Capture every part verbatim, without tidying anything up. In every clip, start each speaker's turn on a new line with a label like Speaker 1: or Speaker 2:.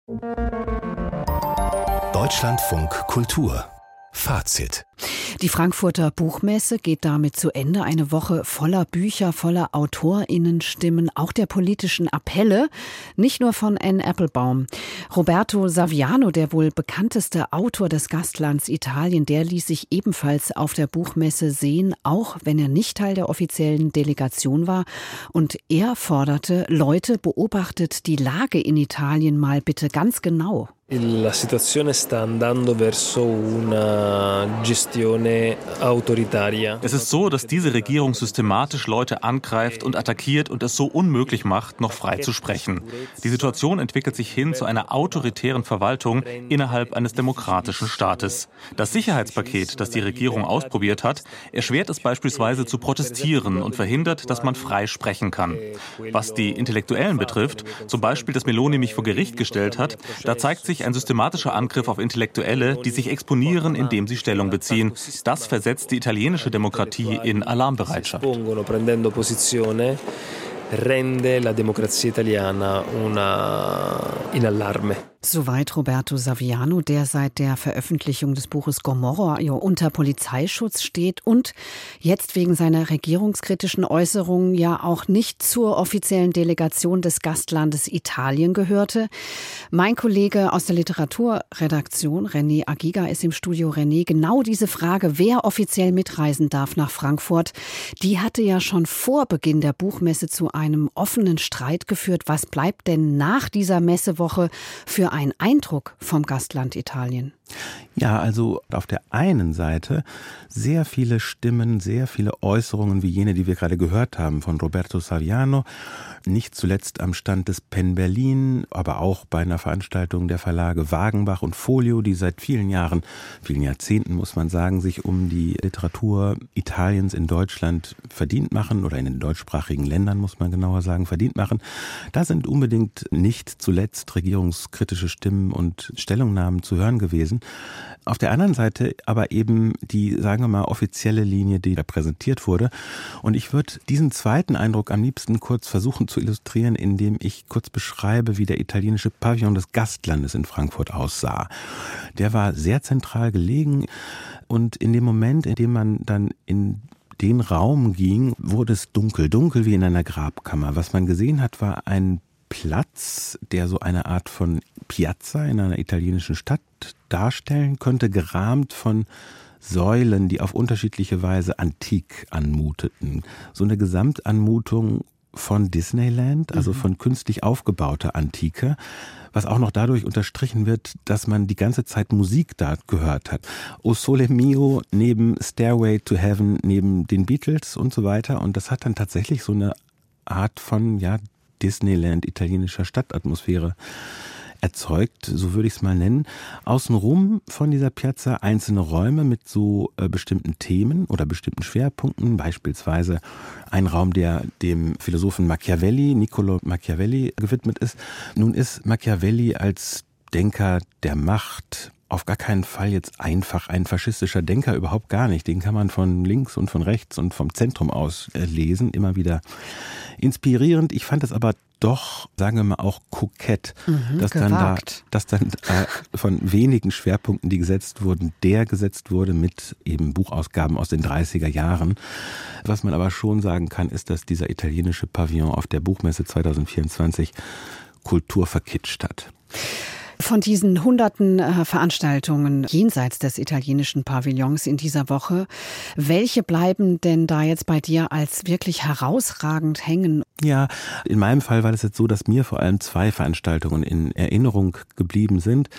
Speaker 1: Deutschlandfunk Kultur Fazit.
Speaker 2: Die Frankfurter Buchmesse geht damit zu Ende. Eine Woche voller Bücher, voller AutorInnenstimmen, auch der politischen Appelle, nicht nur von Anne Applebaum. Roberto Saviano, der wohl bekannteste Autor des Gastlands Italien, der ließ sich ebenfalls auf der Buchmesse sehen, auch wenn er nicht Teil der offiziellen Delegation war. Und er forderte, Leute, beobachtet die Lage in Italien mal bitte ganz genau.
Speaker 3: La situazione sta andando verso una gestione autoritaria.
Speaker 4: Es ist so, dass diese Regierung systematisch Leute angreift und attackiert und es so unmöglich macht, noch frei zu sprechen. Die Situation entwickelt sich hin zu einer autoritären Verwaltung innerhalb eines demokratischen Staates. Das Sicherheitspaket, das die Regierung ausprobiert hat, erschwert es beispielsweise zu protestieren und verhindert, dass man frei sprechen kann. Was die Intellektuellen betrifft, zum Beispiel, dass Meloni mich vor Gericht gestellt hat, da zeigt sich ein systematischer Angriff auf Intellektuelle, die sich exponieren, indem sie Stellung beziehen. Das versetzt die italienische Demokratie in Alarmbereitschaft.
Speaker 3: Rende la democrazia italiana una in allarme.
Speaker 2: Soweit Roberto Saviano, der seit der Veröffentlichung des Buches Gomorra unter Polizeischutz steht und jetzt wegen seiner regierungskritischen Äußerungen ja auch nicht zur offiziellen Delegation des Gastlandes Italien gehörte. Mein Kollege aus der Literaturredaktion, René Agiga, ist im Studio. René, genau diese Frage, wer offiziell mitreisen darf nach Frankfurt, die hatte ja schon vor Beginn der Buchmesse zu einem offenen Streit geführt. Was bleibt denn nach dieser Messewoche für ein Eindruck vom Gastland Italien?
Speaker 5: Ja, also auf der einen Seite sehr viele Stimmen, sehr viele Äußerungen wie jene, die wir gerade gehört haben von Roberto Saviano, nicht zuletzt am Stand des Pen Berlin, aber auch bei einer Veranstaltung der Verlage Wagenbach und Folio, die seit vielen Jahren, vielen Jahrzehnten muss man sagen, sich um die Literatur Italiens in Deutschland verdient machen oder in den deutschsprachigen Ländern, muss man genauer sagen, verdient machen. Da sind unbedingt nicht zuletzt regierungskritische Stimmen und Stellungnahmen zu hören gewesen. Auf der anderen Seite aber eben die, sagen wir mal, offizielle Linie, die da präsentiert wurde. Und ich würde diesen zweiten Eindruck am liebsten kurz versuchen zu illustrieren, indem ich kurz beschreibe, wie der italienische Pavillon des Gastlandes in Frankfurt aussah. Der war sehr zentral gelegen und in dem Moment, in dem man dann in den Raum ging, wurde es dunkel, dunkel wie in einer Grabkammer. Was man gesehen hat, war ein Platz, der so eine Art von Piazza in einer italienischen Stadt darstellen könnte, gerahmt von Säulen, die auf unterschiedliche Weise antik anmuteten. So eine Gesamtanmutung von Disneyland, also von künstlich aufgebauter Antike, was auch noch dadurch unterstrichen wird, dass man die ganze Zeit Musik da gehört hat. O Sole Mio neben Stairway to Heaven, neben den Beatles und so weiter. Und das hat dann tatsächlich so eine Art von, ja, Disneyland, italienischer Stadtatmosphäre erzeugt, so würde ich es mal nennen. Außenrum von dieser Piazza einzelne Räume mit so äh, bestimmten Themen oder bestimmten Schwerpunkten, beispielsweise ein Raum, der dem Philosophen Machiavelli, Niccolo Machiavelli gewidmet ist. Nun ist Machiavelli als Denker der Macht auf gar keinen Fall jetzt einfach ein faschistischer Denker, überhaupt gar nicht. Den kann man von links und von rechts und vom Zentrum aus lesen, immer wieder inspirierend. Ich fand es aber doch, sagen wir mal, auch kokett, mhm, dass dann da, dass dann da von wenigen Schwerpunkten, die gesetzt wurden, der gesetzt wurde mit eben Buchausgaben aus den dreißiger Jahren. Was man aber schon sagen kann, ist, dass dieser italienische Pavillon auf der Buchmesse zwanzig vierundzwanzig Kultur verkitscht hat.
Speaker 2: Von diesen hunderten äh, Veranstaltungen jenseits des italienischen Pavillons in dieser Woche, welche bleiben denn da jetzt bei dir als wirklich herausragend hängen?
Speaker 5: Ja, in meinem Fall war es jetzt so, dass mir vor allem zwei Veranstaltungen in Erinnerung geblieben sind.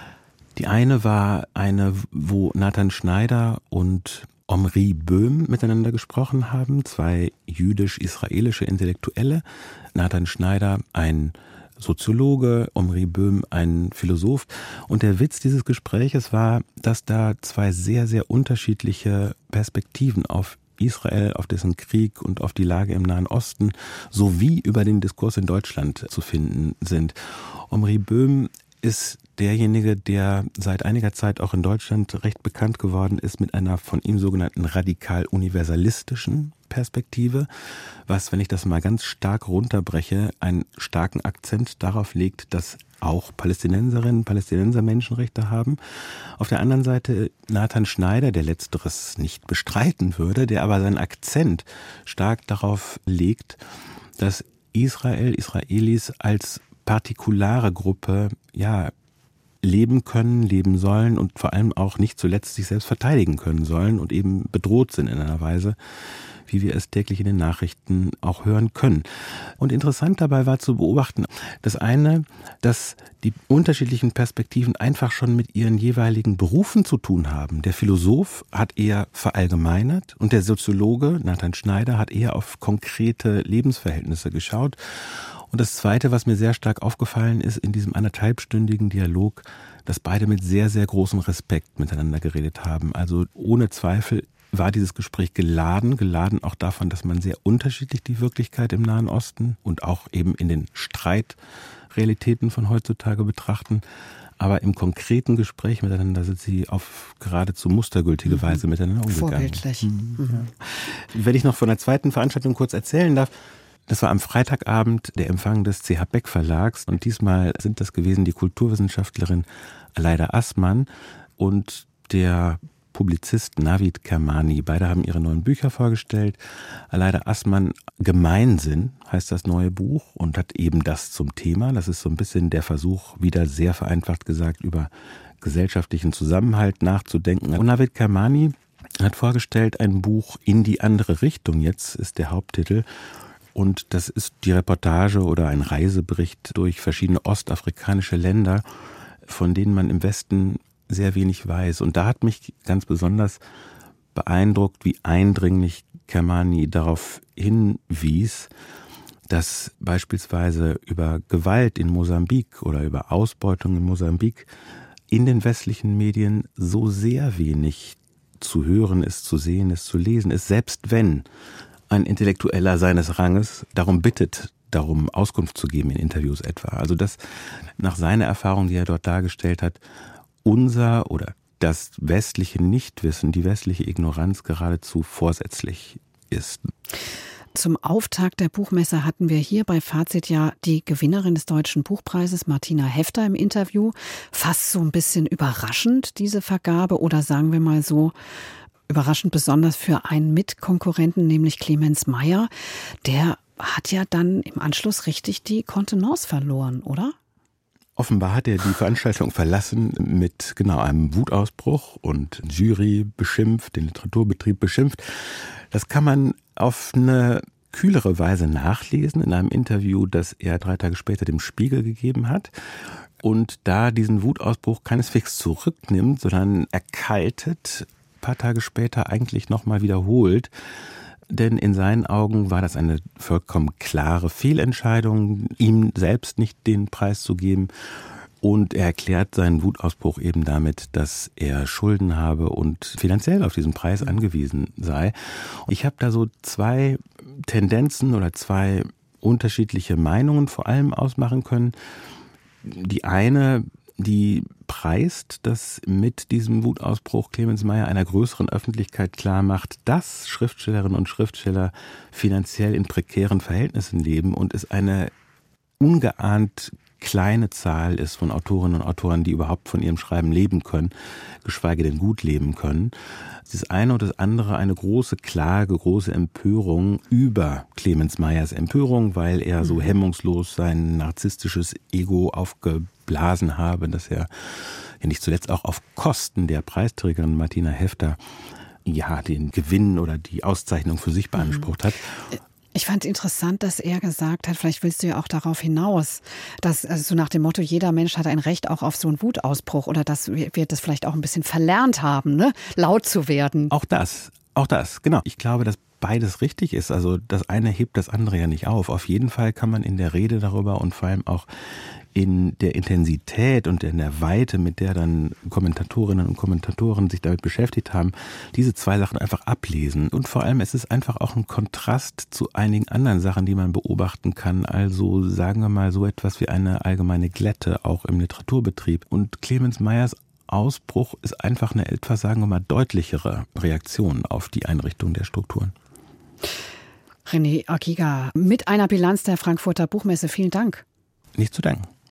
Speaker 5: Die eine war eine, wo Nathan Schneider und Omri Böhm miteinander gesprochen haben, zwei jüdisch-israelische Intellektuelle. Nathan Schneider, ein Soziologe, Omri Böhm, ein Philosoph. Und der Witz dieses Gespräches war, dass da zwei sehr, sehr unterschiedliche Perspektiven auf Israel, auf dessen Krieg und auf die Lage im Nahen Osten sowie über den Diskurs in Deutschland zu finden sind. Omri Böhm ist derjenige, der seit einiger Zeit auch in Deutschland recht bekannt geworden ist mit einer von ihm sogenannten radikal-universalistischen Perspektive, was, wenn ich das mal ganz stark runterbreche, einen starken Akzent darauf legt, dass auch Palästinenserinnen und Palästinenser Menschenrechte haben. Auf der anderen Seite Nathan Schneider, der Letzteres nicht bestreiten würde, der aber seinen Akzent stark darauf legt, dass Israel, Israelis als partikulare Gruppe, ja, leben können, leben sollen und vor allem auch nicht zuletzt sich selbst verteidigen können sollen und eben bedroht sind in einer Weise, wie wir es täglich in den Nachrichten auch hören können. Und interessant dabei war zu beobachten, das eine, dass die unterschiedlichen Perspektiven einfach schon mit ihren jeweiligen Berufen zu tun haben. Der Philosoph hat eher verallgemeinert und der Soziologe, Nathan Schneider, hat eher auf konkrete Lebensverhältnisse geschaut. Und das Zweite, was mir sehr stark aufgefallen ist in diesem anderthalbstündigen Dialog, dass beide mit sehr, sehr großem Respekt miteinander geredet haben. Also ohne Zweifel war dieses Gespräch geladen, geladen auch davon, dass man sehr unterschiedlich die Wirklichkeit im Nahen Osten und auch eben in den Streitrealitäten von heutzutage betrachten. Aber im konkreten Gespräch miteinander sind sie auf geradezu mustergültige mhm. Weise miteinander umgegangen.
Speaker 2: Vorbildlich. Mhm.
Speaker 5: Mhm. Wenn ich noch von der zweiten Veranstaltung kurz erzählen darf, das war am Freitagabend der Empfang des C H Beck Verlags und diesmal sind das gewesen die Kulturwissenschaftlerin Aleida Assmann und der Publizist Navid Kermani. Beide haben ihre neuen Bücher vorgestellt. Aleida Assmann, Gemeinsinn heißt das neue Buch und hat eben das zum Thema. Das ist so ein bisschen der Versuch, wieder sehr vereinfacht gesagt, über gesellschaftlichen Zusammenhalt nachzudenken. Und Navid Kermani hat vorgestellt ein Buch In die andere Richtung, jetzt ist der Haupttitel. Und das ist die Reportage oder ein Reisebericht durch verschiedene ostafrikanische Länder, von denen man im Westen sehr wenig weiß. Und da hat mich ganz besonders beeindruckt, wie eindringlich Kermani darauf hinwies, dass beispielsweise über Gewalt in Mosambik oder über Ausbeutung in Mosambik in den westlichen Medien so sehr wenig zu hören ist, zu sehen ist, zu lesen ist, selbst wenn ein Intellektueller seines Ranges darum bittet, darum Auskunft zu geben in Interviews etwa. Also dass nach seiner Erfahrung, die er dort dargestellt hat, unser oder das westliche Nichtwissen, die westliche Ignoranz geradezu vorsätzlich ist.
Speaker 2: Zum Auftakt der Buchmesse hatten wir hier bei Fazit ja die Gewinnerin des Deutschen Buchpreises, Martina Hefter, im Interview. Fast so ein bisschen überraschend, diese Vergabe, oder sagen wir mal so, überraschend besonders für einen Mitkonkurrenten, nämlich Clemens Meyer. Der hat ja dann im Anschluss richtig die Kontenance verloren, oder?
Speaker 5: Offenbar hat er die Veranstaltung verlassen mit genau einem Wutausbruch und Jury beschimpft, den Literaturbetrieb beschimpft. Das kann man auf eine kühlere Weise nachlesen in einem Interview, das er drei Tage später dem Spiegel gegeben hat. Und da diesen Wutausbruch keineswegs zurücknimmt, sondern erkaltet, ein paar Tage später eigentlich nochmal wiederholt. Denn in seinen Augen war das eine vollkommen klare Fehlentscheidung, ihm selbst nicht den Preis zu geben. Und er erklärt seinen Wutausbruch eben damit, dass er Schulden habe und finanziell auf diesen Preis angewiesen sei. Ich habe da so zwei Tendenzen oder zwei unterschiedliche Meinungen vor allem ausmachen können. Die eine, die preist, dass mit diesem Wutausbruch Clemens Meyer einer größeren Öffentlichkeit klar macht, dass Schriftstellerinnen und Schriftsteller finanziell in prekären Verhältnissen leben und es eine ungeahnt kleine Zahl ist von Autorinnen und Autoren, die überhaupt von ihrem Schreiben leben können, geschweige denn gut leben können. Das eine und das andere eine große Klage, große Empörung über Clemens Meyers Empörung, weil er so hemmungslos sein narzisstisches Ego aufgeblasen habe, dass er ja nicht zuletzt auch auf Kosten der Preisträgerin Martina Hefter ja den Gewinn oder die Auszeichnung für sich beansprucht hat.
Speaker 2: Ich fand interessant, dass er gesagt hat, vielleicht willst du ja auch darauf hinaus, dass also so nach dem Motto, jeder Mensch hat ein Recht auch auf so einen Wutausbruch oder dass wir das vielleicht auch ein bisschen verlernt haben, ne? Laut zu werden.
Speaker 5: Auch das, auch das, genau. Ich glaube, dass beides richtig ist. Also das eine hebt das andere ja nicht auf. Auf jeden Fall kann man in der Rede darüber und vor allem auch in der Intensität und in der Weite, mit der dann Kommentatorinnen und Kommentatoren sich damit beschäftigt haben, diese zwei Sachen einfach ablesen. Und vor allem, es ist einfach auch ein Kontrast zu einigen anderen Sachen, die man beobachten kann. Also sagen wir mal so etwas wie eine allgemeine Glätte auch im Literaturbetrieb. Und Clemens Meyers Ausbruch ist einfach eine etwas, sagen wir mal, deutlichere Reaktion auf die Einrichtung der Strukturen.
Speaker 2: René Agiga mit einer Bilanz der Frankfurter Buchmesse. Vielen Dank.
Speaker 5: Nicht zu danken.